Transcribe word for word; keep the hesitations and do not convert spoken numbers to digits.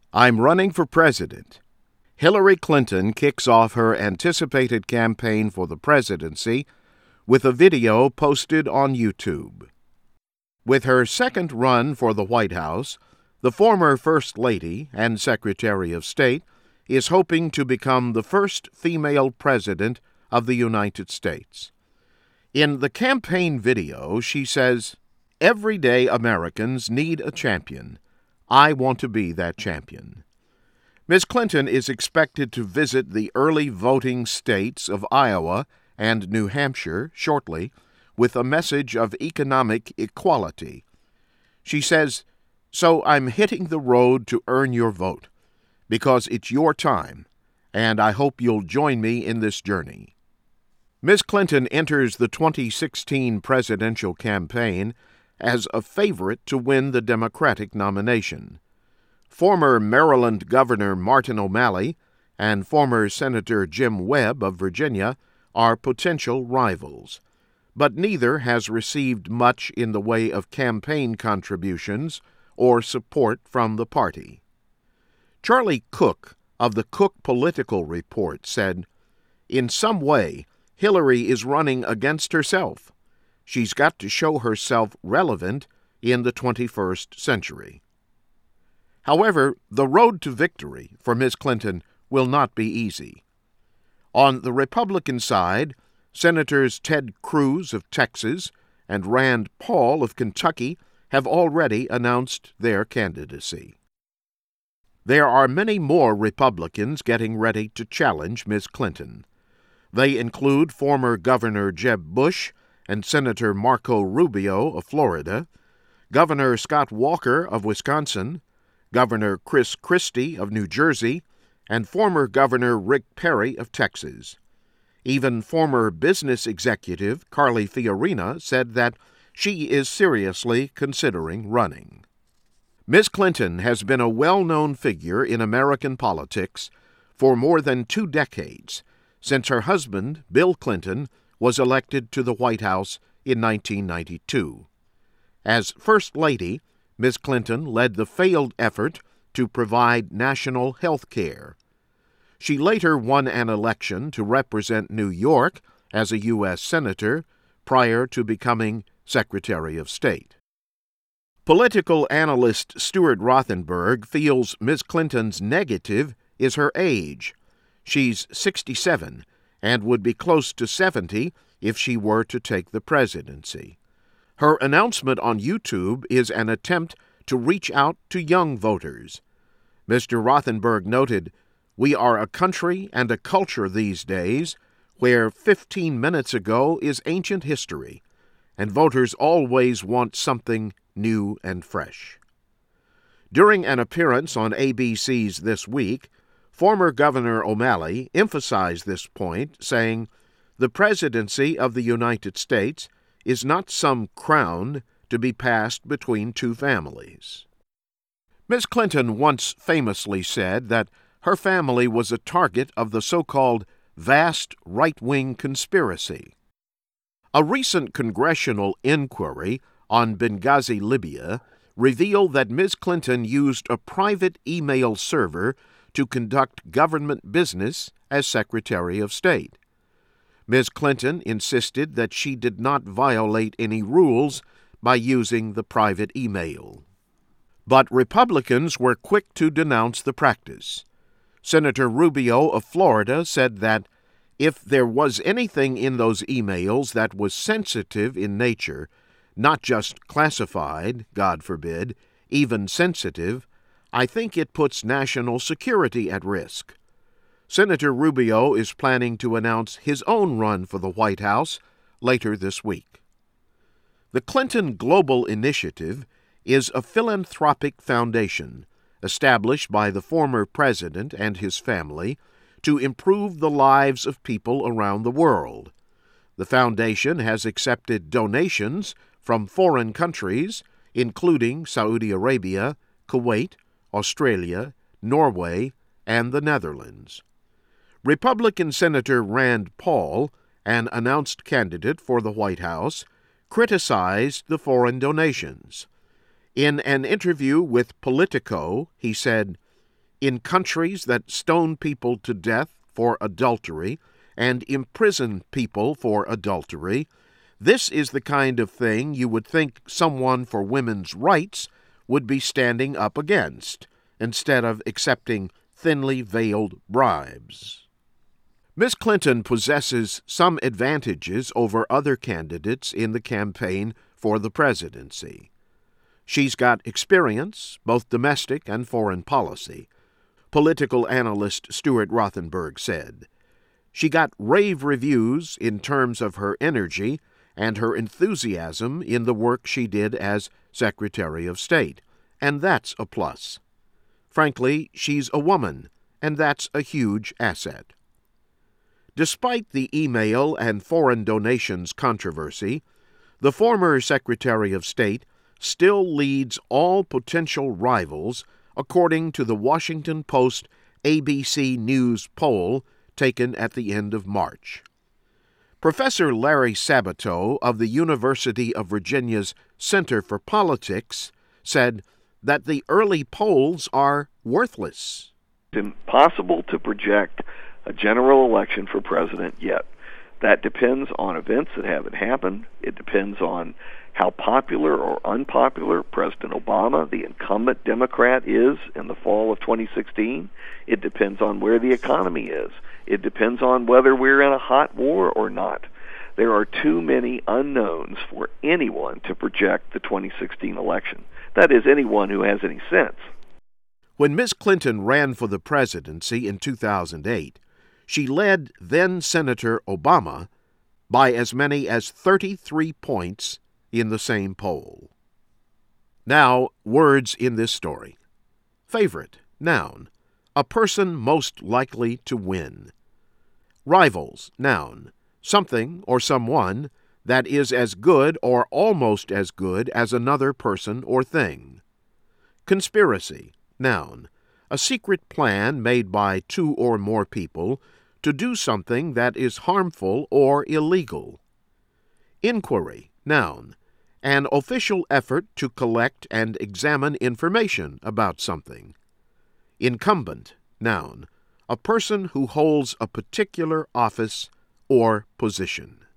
I'm running for president. Hillary Clinton kicks off her anticipated campaign for the presidency with a video posted on YouTube. With her second run for the White House, the former First Lady and Secretary of State is hoping to become the first female president of the United States. In the campaign video, she says, "Everyday Americans need a champion. I want to be that champion." Miz Clinton is expected to visit the early voting states of Iowa and New Hampshire shortly with a message of economic equality. She says, "So I'm hitting the road to earn your vote, because it's your time, and I hope you'll join me in this journey." Miz Clinton enters the twenty sixteen presidential campaign as a favorite to win the Democratic nomination. Former Maryland Governor Martin O'Malley and former Senator Jim Webb of Virginia are potential rivals, but neither has received much in the way of campaign contributions or support from the party. Charlie Cook of the Cook Political Report said, "In some way, Hillary is running against herself. She's got to show herself relevant in the twenty-first century." However, the road to victory for Miz Clinton will not be easy. On the Republican side, Senators Ted Cruz of Texas and Rand Paul of Kentucky have already announced their candidacy. There are many more Republicans getting ready to challenge Miz Clinton. They include former Governor Jeb Bush and Senator Marco Rubio of Florida, Governor Scott Walker of Wisconsin, Governor Chris Christie of New Jersey, and former Governor Rick Perry of Texas. Even former business executive Carly Fiorina said that she is seriously considering running. Miz Clinton has been a well-known figure in American politics for more than two decades, since her husband, Bill Clinton, was elected to the White House in nineteen ninety-two. As First Lady, Miz Clinton led the failed effort to provide national health care. She later won an election to represent New York as a U S Senator prior to becoming Secretary of State. Political analyst Stuart Rothenberg feels Miz Clinton's negative is her age. She's sixty-seven and would be close to seventy if she were to take the presidency. Her announcement on YouTube is an attempt to reach out to young voters. Mister Rothenberg noted, "We are a country and a culture these days where fifteen minutes ago is ancient history, and voters always want something new and fresh." During an appearance on A B C's This Week, former Governor O'Malley emphasized this point, saying, "The presidency of the United States is not some crown to be passed between two families." Miz Clinton once famously said that her family was a target of the so-called vast right-wing conspiracy. A recent congressional inquiry on Benghazi, Libya, revealed that Miz Clinton used a private email server to conduct government business as Secretary of State. Miz Clinton insisted that she did not violate any rules by using the private email. But Republicans were quick to denounce the practice. Senator Rubio of Florida said that if there was anything in those emails that was sensitive in nature, not just classified, God forbid, even sensitive, I think it puts national security at risk. Senator Rubio is planning to announce his own run for the White House later this week. The Clinton Global Initiative is a philanthropic foundation established by the former president and his family to improve the lives of people around the world. The foundation has accepted donations from foreign countries, including Saudi Arabia, Kuwait, Australia, Norway, and the Netherlands. Republican Senator Rand Paul, an announced candidate for the White House, criticized the foreign donations. In an interview with Politico, he said, In countries that stone people to death for adultery and imprison people for adultery, this is the kind of thing you would think someone for women's rights would be standing up against, instead of accepting thinly veiled bribes. Miz Clinton possesses some advantages over other candidates in the campaign for the presidency. She's got experience, both domestic and foreign policy, political analyst Stuart Rothenberg said. She got rave reviews in terms of her energy and her enthusiasm in the work she did as Secretary of State, and that's a plus. Frankly, she's a woman, and that's a huge asset. Despite the email and foreign donations controversy, the former Secretary of State still leads all potential rivals, according to the Washington Post A B C News poll taken at the end of March. Professor Larry Sabato of the University of Virginia's Center for Politics said that the early polls are worthless. It's impossible to project a general election for president yet. That depends on events that haven't happened. It depends on how popular or unpopular President Obama, the incumbent Democrat, is in the fall of twenty sixteen. It depends on where the economy is. It depends on whether we're in a hot war or not. There are too many unknowns for anyone to project the twenty sixteen election. That is, anyone who has any sense. When Miz Clinton ran for the presidency in two thousand eight, she led then-Senator Obama by as many as thirty-three points in the same poll. Now, words in this story. Favorite, noun, a person most likely to win. Rivals, noun, something or someone that is as good or almost as good as another person or thing. Conspiracy, noun, a secret plan made by two or more people to do something that is harmful or illegal. Inquiry, noun, an official effort to collect and examine information about something. Incumbent, noun, a person who holds a particular office or position.